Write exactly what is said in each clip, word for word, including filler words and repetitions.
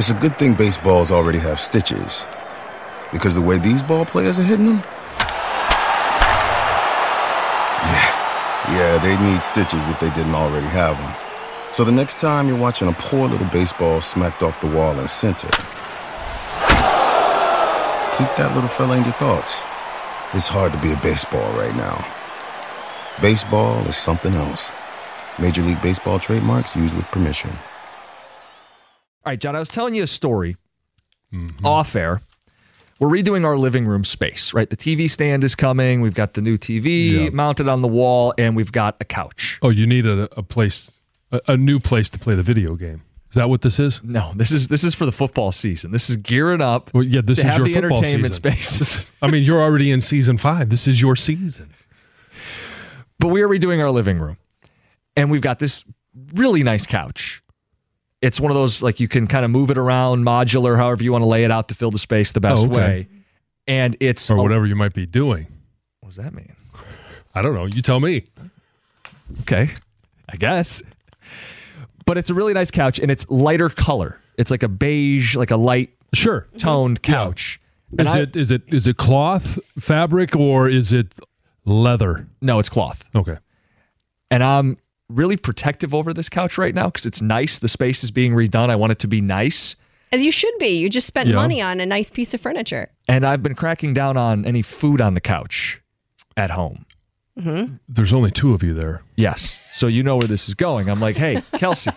It's a good thing baseballs already have stitches, because the way these ball players are hitting them, yeah, yeah, they need stitches if they didn't already have them. So the next time you're watching a poor little baseball smacked off the wall in center, keep that little fella in your thoughts. It's hard to be a baseball right now. Baseball is something else. Major League Baseball trademarks used with permission. All right, John, I was telling you a story mm-hmm. off air. We're redoing our living room space, right? The T V stand is coming. We've got the new T V yeah. mounted on the wall, and we've got a couch. Oh, you need a, a place, a, a new place to play the video game. Is that what this is? No, this is this is for the football season. This is gearing up well, yeah, this to is have your the football entertainment season. space. I mean, you're already in season five. This is your season. But we are redoing our living room, and we've got this really nice couch. It's one of those, like, you can kind of move it around, modular, however you want to lay it out to fill the space the best oh, okay. way. And it's... Or whatever a, you might be doing. What does that mean? I don't know. You tell me. Okay. I guess. But it's a really nice couch, and it's lighter color. It's like a beige, like a light sure. toned couch. Yeah. Is I, it is it is it cloth fabric or is it leather? No, it's cloth. Okay. And I'm really protective over this couch right now because it's nice. The space is being redone. I want it to be nice. As you should be. You just spent yeah. money on a nice piece of furniture. And I've been cracking down on any food on the couch at home. Mm-hmm. There's only two of you there. Yes. So you know where this is going. I'm like, hey, Kelsey,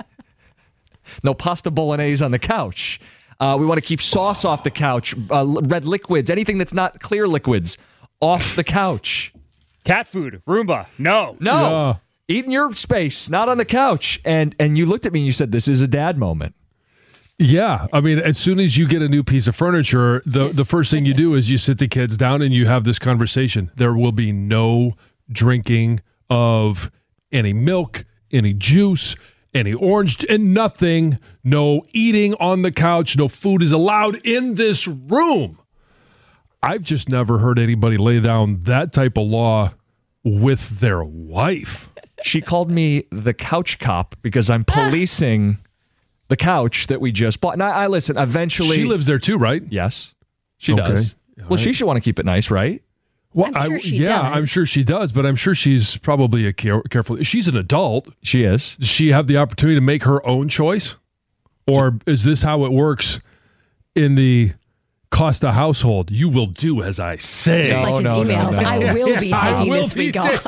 no pasta bolognese on the couch. Uh, we want to keep sauce off the couch, uh, red liquids, anything that's not clear liquids off the couch. Cat food, Roomba, no. No. Yeah. Eat in your space, not on the couch. And and you looked at me and you said, this is a dad moment. Yeah. I mean, as soon as you get a new piece of furniture, the, the first thing you do is you sit the kids down and you have this conversation. There will be no drinking of any milk, any juice, any orange, and nothing. No eating on the couch. No food is allowed in this room. I've just never heard anybody lay down that type of law with their wife. She called me the couch cop because I'm policing the couch that we just bought. And I, I listen, eventually... She lives there too, right? Yes, she okay. does. All well, right. she should want to keep it nice, right? Well, I'm sure I, she yeah, does. I'm sure she does, but I'm sure she's probably a care, careful. She's an adult. She is. Does she have the opportunity to make her own choice? Or is this how it works in the Costa household? You will do as I say. Just like his no, no, emails. no, no. I will be I taking will this be week off.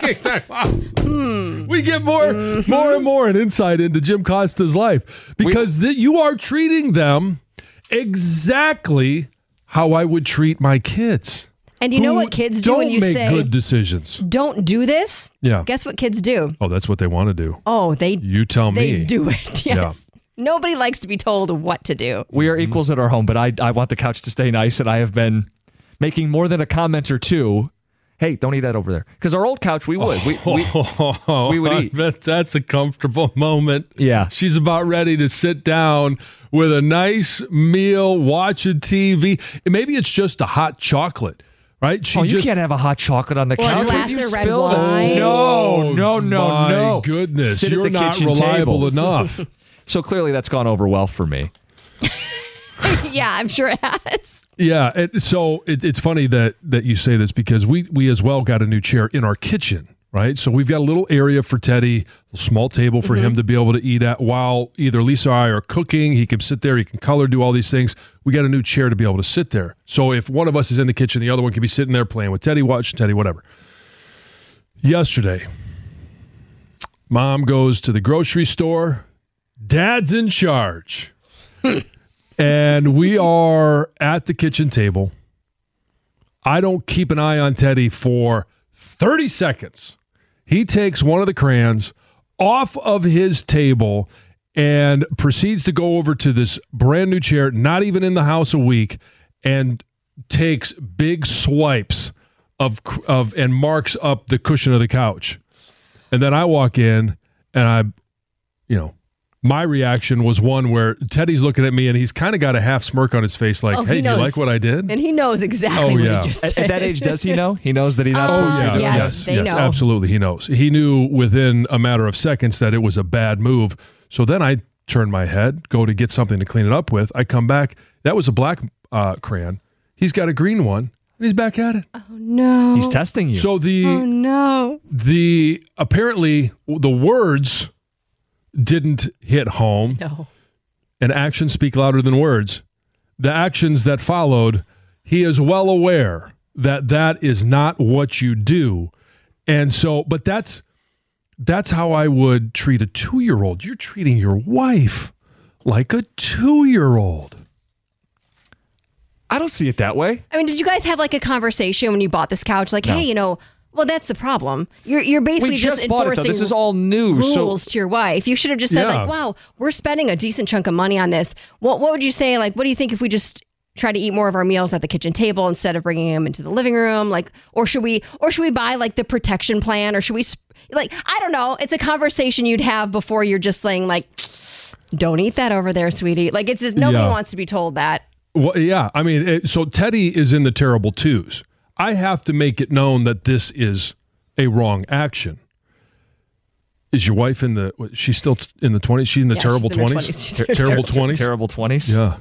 hmm. We get more, mm-hmm. more and more an insight into Jim Costa's life because we, the, you are treating them exactly how I would treat my kids. And you know what kids do when you don't say, make good decisions. Don't do this? Yeah. Guess what kids do? Oh, that's what they want to do. Oh, they You tell they me. do it. Yes. Yeah. Nobody likes to be told what to do. We are equals at our home, but I, I want the couch to stay nice, and I have been making more than a comment or two. Hey, don't eat that over there. Because our old couch, we would. We, we, oh, we would I eat. bet that's a comfortable moment. Yeah. She's about ready to sit down with a nice meal, watching T V. And maybe it's just a hot chocolate, right? She oh, you just, can't have a hot chocolate on the Or a couch. glass If you of red spill wine. it- No, no, no, my no. goodness. Sit at You're the not kitchen reliable table. enough. So clearly that's gone over well for me. Yeah, I'm sure it has. Yeah, it, so it, it's funny that that you say this because we we as well got a new chair in our kitchen, right? So we've got a little area for Teddy, a small table for mm-hmm. him to be able to eat at while either Lisa or I are cooking. He can sit there, he can color, do all these things. We got a new chair to be able to sit there. So if one of us is in the kitchen, the other one can be sitting there playing with Teddy, watching Teddy, whatever. Yesterday, Mom goes to the grocery store. Dad's in charge. And we are at the kitchen table. I don't keep an eye on Teddy for thirty seconds. He takes one of the crayons off of his table and proceeds to go over to this brand new chair, not even in the house a week, and takes big swipes of of and marks up the cushion of the couch. And then I walk in and I, you know, my reaction was one where Teddy's looking at me and he's kind of got a half smirk on his face like, oh, hey, do you like what I did? And he knows exactly oh, what yeah. he just At, did. at that age, does he know? He knows that he's not Oh, supposed yeah, to do yes, it? yes, they yes, know. absolutely he knows. He knew within a matter of seconds that it was a bad move. So then I turn my head, go to get something to clean it up with. I come back. That was a black uh, crayon. He's got a green one, and he's back at it. Oh, no. He's testing you. So the Oh, no. the apparently the words didn't hit home, No. and actions speak louder than words. The actions that followed, he is well aware that that is not what you do. And so, but that's that's how I would treat a two-year-old. You're treating your wife like a two-year-old. I don't see it that way. I mean, did you guys have like a conversation when you bought this couch? Like, No. hey, you know, well, that's the problem. You're you're basically We just, just bought it, though. enforcing This is all new. rules So to your wife. You should have just said Yeah. like, wow, we're spending a decent chunk of money on this. What what would you say? Like, what do you think if we just try to eat more of our meals at the kitchen table instead of bringing them into the living room? Like, or should we or should we buy like the protection plan, or should we sp- like I don't know. It's a conversation you'd have before you're just saying like, don't eat that over there, sweetie. Like, it's just nobody Yeah. wants to be told that. Well, yeah. I mean, it, so Teddy is in the terrible twos. I have to make it known that this is a wrong action. Is your wife in the? what, She's still t- in the twenties. She's in the Yeah, terrible she's in the twenties. twenties. She's Ter- in the terrible terrible- twenties. terrible twenties. Yeah.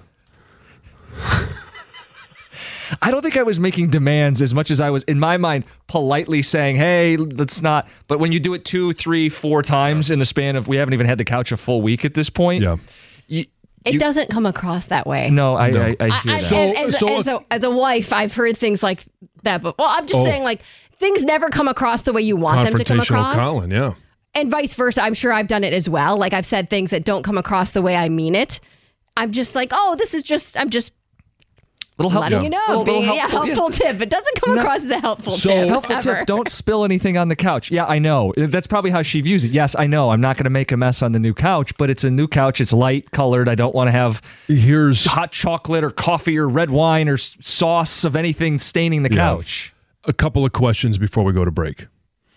I don't think I was making demands as much as I was, in my mind, politely saying, hey, let's not. But when you do it two, three, four times in the span of, we haven't even had the couch a full week at this point. Yeah. You, It you- doesn't come across that way. No, I, No. I, I I, hear I, that. So- as, as, so as, a, as a wife, I've heard things like that. But well, I'm just Oh. saying, like things never come across the way you want them to come Confrontational across, Colin. Yeah. and vice versa. I'm sure I've done it as well. Like I've said things that don't come across the way I mean it. I'm just like, oh, this is just. I'm just little help, letting you know, little, little being a helpful, yeah. helpful tip. It doesn't come No. across as a helpful So- tip. Helpful ever. tip, don't spill anything on the couch. Yeah, I know. That's probably how she views it. Yes, I know. I'm not going to make a mess on the new couch, but it's a new couch. It's light colored. I don't want to have Here's hot chocolate or coffee or red wine or s- sauce of anything staining the Yeah. couch. a couple of questions before we go to break.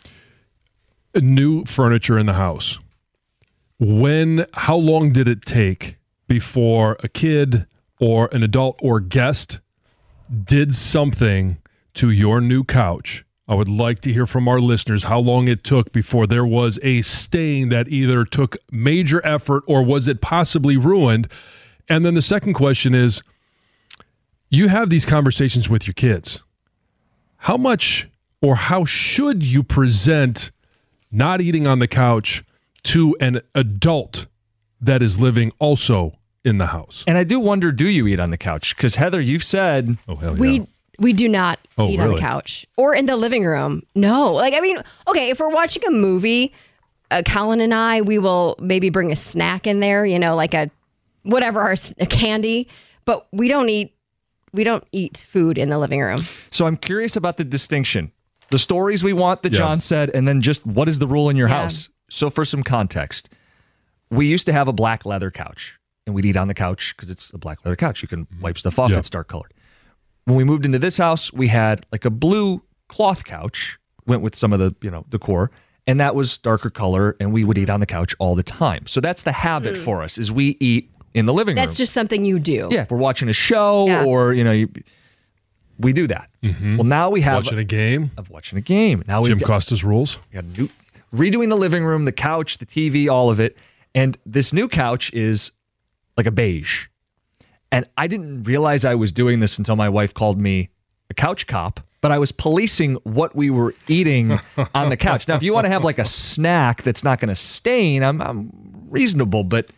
New furniture in the house. When, how long did it take before a kid or an adult or guest did something to your new couch? I would like to hear from our listeners how long it took before there was a stain that either took major effort or was it possibly ruined? And then the second question is, you have these conversations with your kids. How much or how should you present not eating on the couch to an adult that is living also in the house? And I do wonder, do you eat on the couch? Because Heather, you've said Oh, hell yeah. We we do not Oh, eat on really? the couch or in the living room. No, like I mean, okay, if we're watching a movie, uh, Colin and I, we will maybe bring a snack in there, you know, like a whatever our s- a candy, but we don't eat we don't eat food in the living room. so. I'm curious about the distinction. The stories we want that Yeah. John said, and then just what is the rule in your Yeah. house? So for some context, we used to have a black leather couch, and we'd eat on the couch because it's a black leather couch. You can wipe stuff off. Yeah. It's dark colored. When we moved into this house, we had like a blue cloth couch, went with some of the, you know, decor, and that was darker color, and we would eat on the couch all the time. So that's the habit for us, is we eat in the living room. That's just something you do. Yeah, if we're watching a show Yeah. or, you know, you, we do that. Well, now we have Watching a game, of watching a game. Now we've Jim got, Costa's rules. we got a new, redoing the living room, the couch, the T V, all of it. And this new couch is like a beige. And I didn't realize I was doing this until my wife called me a couch cop, but I was policing what we were eating on the couch. Now, if you want to have like a snack that's not going to stain, I'm, I'm reasonable, but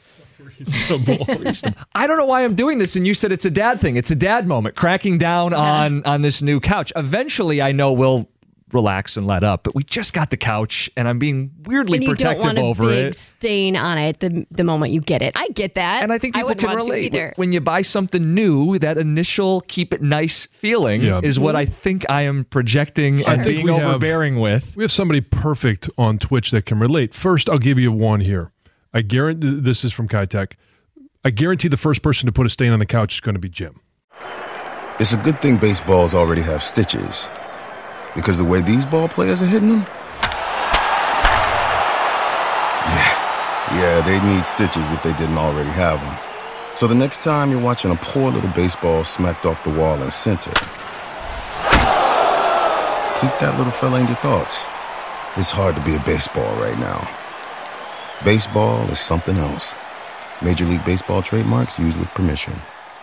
I don't know why I'm doing this. And you said it's a dad thing. It's a dad moment, cracking down on on this new couch. Eventually, I know we'll relax and let up, but we just got the couch, and I'm being weirdly And you don't protective want a over big it. stain on it the, the moment you get it. I get that. And I think people wouldn't can want to relate. either. When you buy something new, that initial keep it nice feeling Yeah. is what I think I am projecting and think being we have- overbearing with. We have somebody perfect on Twitch that can relate. First, I'll give you one here. I guarantee this is from Kitech. I guarantee the first person to put a stain on the couch is going to be Jim. It's a good thing baseballs already have stitches. Because the way these ball players are hitting them? Yeah, yeah, they need stitches if they didn't already have them. So the next time you're watching a poor little baseball smacked off the wall in center, keep that little fella in your thoughts. It's hard to be a baseball right now. Baseball is something else. Major League Baseball trademarks used with permission.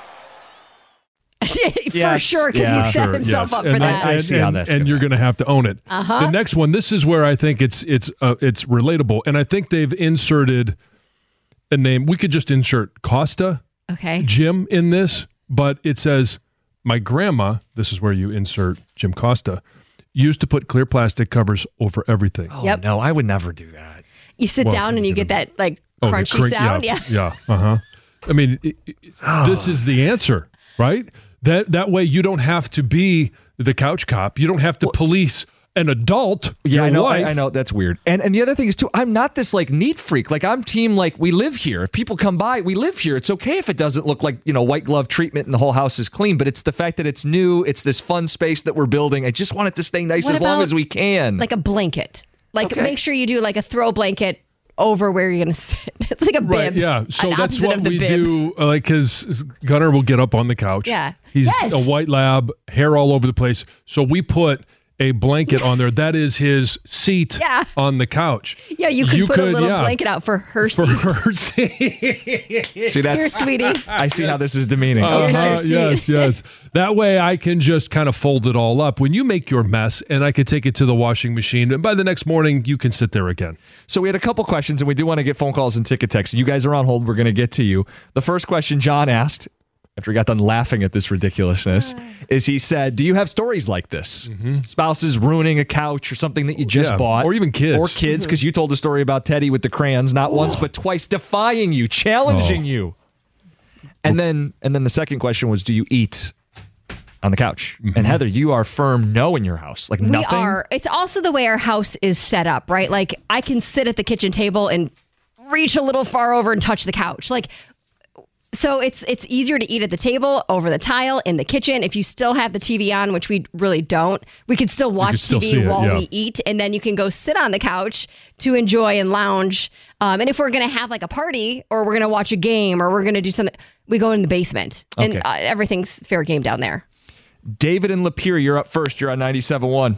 For Yes, sure, because yeah. he set Sure, himself yes. up for and, that. I And, see how and- that's and gonna you're going to have to own it. Uh-huh. The next one, this is where I think it's it's uh, it's relatable, and I think they've inserted a name. We could just insert Costa Okay. Jim in this, but it says my grandma. This is where you insert Jim Costa. Used to put clear plastic covers over everything. Oh, Yep. no, I would never do that. You sit Well, down and you get that like Oh, the crunchy crin- sound. Yeah, Yeah. yeah. Uh huh. I mean, it, it, this is the answer, right? That that way you don't have to be the couch cop. You don't have to police an adult. Yeah, your I know. wife. I, I know that's weird. And and the other thing is too, I'm not this like neat freak. Like I'm team like we live here. If people come by, we live here. It's okay if it doesn't look like, you know, white glove treatment and the whole house is clean. But it's the fact that it's new. It's this fun space that we're building. I just want it to stay nice What as long about, as we can. Like a blanket. Like Okay. make sure you do like a throw blanket over where you're going to sit. It's like a bib. Right, yeah. So an that's opposite what of the we bib. do. uh, Like, because Gunnar will get up on the couch. Yeah. He's Yes. a white lab, hair all over the place. So we put a blanket on there. That is his seat Yeah. on the couch. Yeah, you could You put could, a little yeah. blanket out for her For seat. her seat. See, Here, that's sweetie. I see how this is demeaning. Here's Uh-huh, your seat. yes, yes. That way I can just kind of fold it all up. When you make your mess, and I could take it to the washing machine, and by the next morning, you can sit there again. So we had a couple questions, and we do want to get phone calls and ticket texts. You guys are on hold. We're going to get to you. The first question John asked, after he got done laughing at this ridiculousness, is he said, do you have stories like this? Spouses ruining a couch or something that you just Yeah, bought. or even kids. Or kids, because you told a story about Teddy with the crayons, not once but twice, defying you, challenging Oh. you. And then and then the second question was, do you eat on the couch? And Heather, you are firm no in your house. Like We nothing? are. It's also the way our house is set up, right? Like I can sit at the kitchen table and reach a little far over and touch the couch. Like so it's it's easier to eat at the table, over the tile, in the kitchen. If you still have the T V on, which we really don't, we could still watch still T V see it, while yeah. we eat, and then you can go sit on the couch to enjoy and lounge. Um, and if we're gonna have like a party, or we're gonna watch a game, or we're gonna do something, we go in the basement, and Okay. uh, everything's fair game down there. David and Lapeer, you're up first. You're on ninety-seven point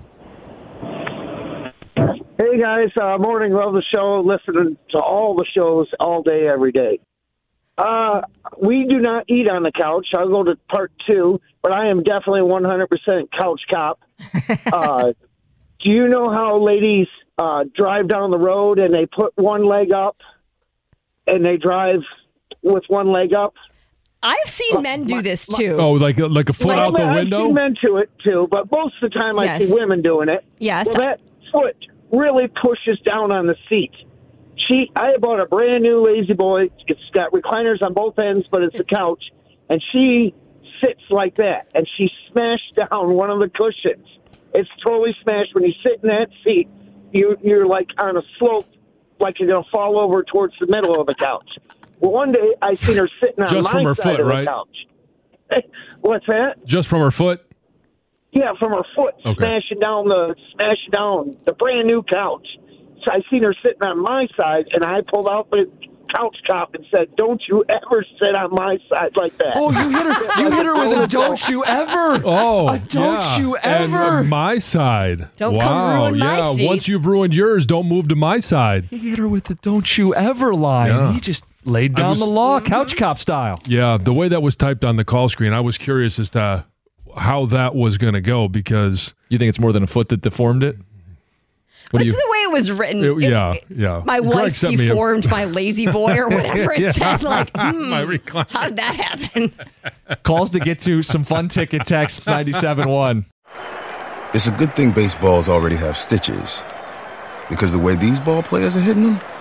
one. Hey guys, uh, morning, love the show, listening to all the shows all day, every day. Uh, we do not eat on the couch. I'll go to part two, but I am definitely one hundred percent couch cop. Uh, do you know how ladies uh, drive down the road and they put one leg up and they drive with one leg up? I've seen men do this too. Oh, like a, like a foot Like- out the I've window? seen men do it too, but most of the time I Yes. see women doing it. Yes. Well, that foot really pushes down on the seat. She, I bought a brand new Lazy Boy. It's got recliners on both ends, but it's a couch, and she sits like that, and she smashed down one of the cushions. It's totally smashed. When you sit in that seat, you, you're like on a slope, like you're going to fall over towards the middle of the couch. Well, one day I seen her sitting on Just my from her side foot, of the right? couch. What's that? Just from her foot? Yeah, from her foot, Okay. smashing down the smashing down the brand new couch. So I seen her sitting on my side, and I pulled out the couch cop and said, "Don't you ever sit on my side like that." Oh, you hit her! You hit her with a "Don't you ever!" Oh, A don't yeah. you And, ever? uh, my side. Don't come wow, ruin my yeah. seat. Once you've ruined yours, don't move to my side. He hit her with the "Don't you ever" line. Yeah. He just laid down was- the law, couch cop style. Yeah, the way that was typed on the call screen, I was curious as to how that was going to go because You think it's more than a foot that deformed it? What do That's you? the way it was written. it- It- yeah, yeah. My Greg wife sent me a- deformed my lazy boy or whatever it Yeah. said. Like, hmm, my recliner. how did that happen? Calls to get to some fun ticket texts. ninety-seven point one. It's a good thing baseballs already have stitches. Because the way these ball players are hitting them?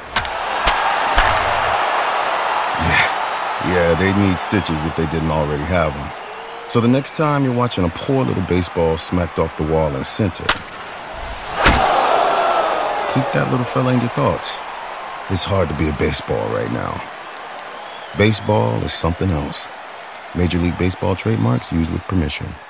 Yeah, yeah, they'd need stitches if they didn't already have them. So the next time you're watching a poor little baseball smacked off the wall in center, keep that little fella in your thoughts. It's hard to be a baseball right now. Baseball is something else. Major League Baseball trademarks used with permission.